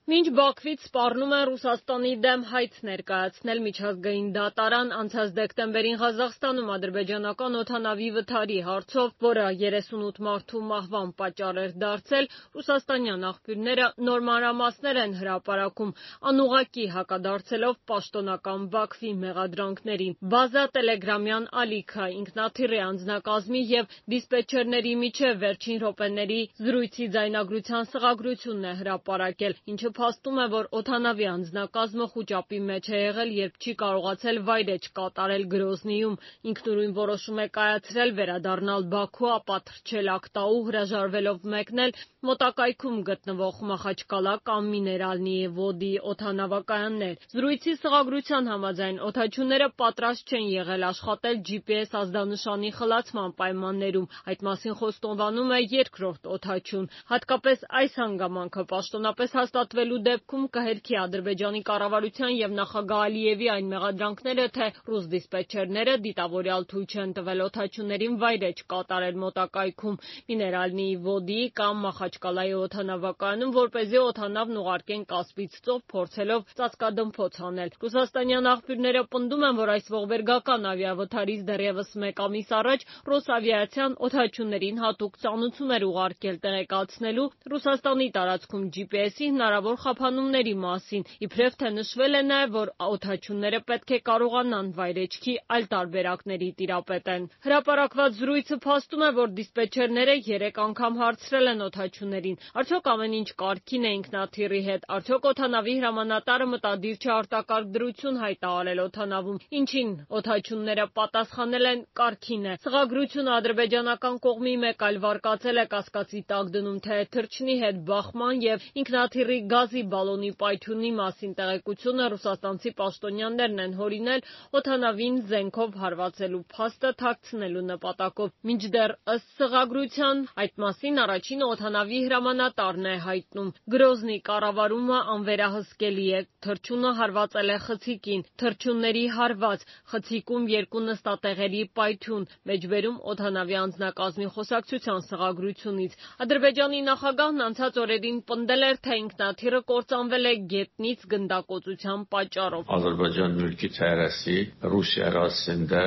Մինչ Բաքվից սպառնում են Ռուսաստանի դեմ հայց ներկայացնել միջազգային դատարան, անցած դեկտեմբերին Ղազախստանում ադրբեջանական օդանավի վթարի հարցով, որը 38 մարդու մահվան պատճառ էր դարձել, ռուսաստանյան աղբյուրները նոր մանրամասներ են հրապարակում, անուղղակի հակադարձելով պաշտոնական Բաքվի մեղադրանքներին։ Բազա տելեգրամյան ալիքը ինքնաթիռի անձնակազմի և դիսպետչերների միջև վերջին րոպեների զրույցի ձայնագրության սղագրությունն է հրապարակել, ինչը փաստում է, որ օդանավի անձնակազմը խուճապի մեջ է եղել, երբ չի կարողացել վայրէջք կատարել Գրոզնիում, ինքնուրույն որոշում է կայացրել վերադառնալ Բաքու, ապա թռչել Ակտաու, հրաժարվելով մեկնել մոտակայքում գտնվող Մախաչկալա կամ Միներալնիի Վոդի օդանավակայաններ։ Զրույցի սղագրության համաձայն օդաչուները պատրաստ չեն եղել աշխատել GPS ազդանշանի խլացման պայմաններում, այդ մասին խոստովանում է երկրորդ օդաչուն։ Հատկապես այս հանգամանքը պաշտոնապես հաստատվելու դեպքում կհերքի Ադրբեջանի կառավարության և նախագահ Ալիևի այն մեղադրանքները, թե ռուս դիսպետչերները դիտավորյալ թույլ չեն տվել օդաչուներին վայրէջք կատարել մոտակայքում Միներալնիի Վոդիի կամ Մախաչկալայի օդանավակայանում, որպեսզի օդանավն ուղարկեն Կասպից ծով, փորձելով ծածկադմփոց անել։ Ռուսաստանյան աղբյուրները պնդում են, որ այս ողբերգական ավիավթարից դեռևս մեկ ամիս առաջ Ռոսավիացիան օդաչուներին հատուկ ծանուցում էր ուղարկել տեղեկացնելու Ռուսաստանի տարածքում GPS-ի հնարավոր խափանումների մասին, իբրև թե նշվել է նաև, որ օդաչուները պետք է կարողանան վայրէջքի այլ տարբերակների տիրապետեն։ Հրապարակված զրույցը փաստում է, որ դիսպետչերները 3 անգամ հարցրել են օդաչուներին. արդյոք ամեն ինչ կարգին է ինքնաթիռի հետ, արդյոք օդանավի հրամանատարը մտադիր չէ արտակարգ դրություն հայտարարել օդանավում, ինչին օդաչուները պատասխանել են կարգին է։ Սղագրությունը ադրբեջանական կողմի մեկ այլ վարկածել է կասկածի տակ դնում, թե թռչնի հետ բախման և ինքնաթիռի գազի բալոնի պայթյունի մասին տեղեկությունը ռուսաստանցի պաշտոնյաներն են հորինել օդանավին զենքով հարվածելու փաստը թաքցնելու նպատակով։ Մինչդեռ ըստ սղագրության այդ մասին առաջինը օդանավի հրամանատարն է հայտնում։ Գրոզնի կառավարումը անվերահսկելի է, թռչունը հարվածել է խցիկին, թռչունների հարված, խցիկում 2 նստատեղերի պայթյուն, մեջբերում օդանավի անձնակազմի խոսակցության սղագրությունից։ Ադրբեջանի նախագահն անցած օրերին պնդել էր, թե ինքնաթիռը կործանվել է գետնից գնդակոծության պատճառով։ Ադրբեջան մülki թերեսի Ռուսիա ռասինդա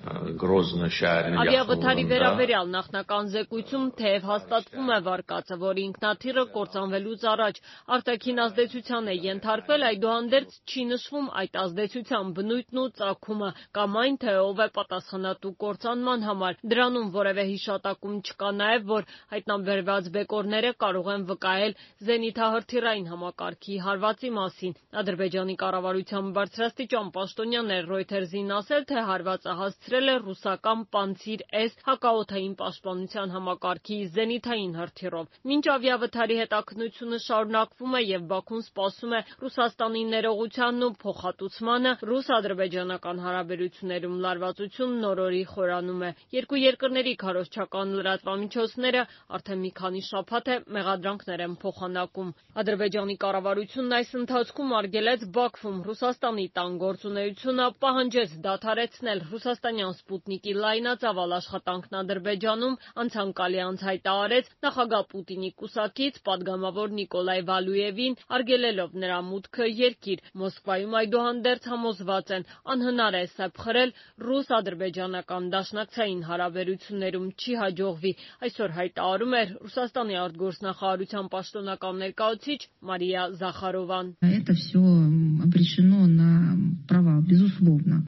Գրոզնի շահրին ավիավթարի վերաբերյալ նախնական զեկույցում թեև հաստատվում է վարկածը, որ ինքնաթիռը կործանվելուց առաջ արտաքին ազդեցության է ենթարկվել, այդուհանդերձ չի նշվում այդ ազդեցության բնույթն ու ծագումը կամ այն, թե ով է պատասխանատու կործանման համար։ Դրանում որևէ հիշատակում չկա նաև, որ հայտնաբերված բեկորները կարող են վկայել զենիթահրթիռային համակարգի հարվածի մասին։ Ադրբեջանի կառավարության բարձրաստիճան պաշտոնյան էր Reuters-ին ասել, թե հարվածը հասցրել է ռուսական Պանցիր-S հակաօդային պաշտպանության համակարգի զենիթային հրթիռով։ Մինչ ավիավթարի հետաքննությունը շարունակվում է և Բաքուն սպասում է Ռուսաստանի ներողությանն ու փոխհատուցմանը, ռուս-ադրբեջանական հարաբերություններում լարվածությունն օր-օրի խորանում է։ Երկու երկրների քարոզչական լրատվամիջոցները արդեն մի քանի շաբաթ է մեղադրանքներ են փոխանակում։ Ադրբեջանի կառավարությունն այս ընթացքում արգելեց Բաքվում Ռուսաստանի տան գործունեությունը, պահանջեց դադարեցնել ռուսաստանյան Սպուտնիկի լայնածավալ աշխատանքն Ադրբեջանում, անցանկալի անց հայտարարեց նախագահ Պուտինի կուսակից պատգամավոր Նիկոլայ Վալուևին, արգելելով նրա մուտքը երկիր։ Մոսկվայում այդուհանդերձ համոզված են, անհնար է սեպ խրել ռուս-ադրբեջանական դաշնակցային հարաբերություններում չի հաջողվի, այսօր հայտարարում էր Ռուսաստանի արտգործնախարարության պաշտոնական ներկայացուցիչ Մարիա Զախարովան։ Это все обречено на провал, безусловно.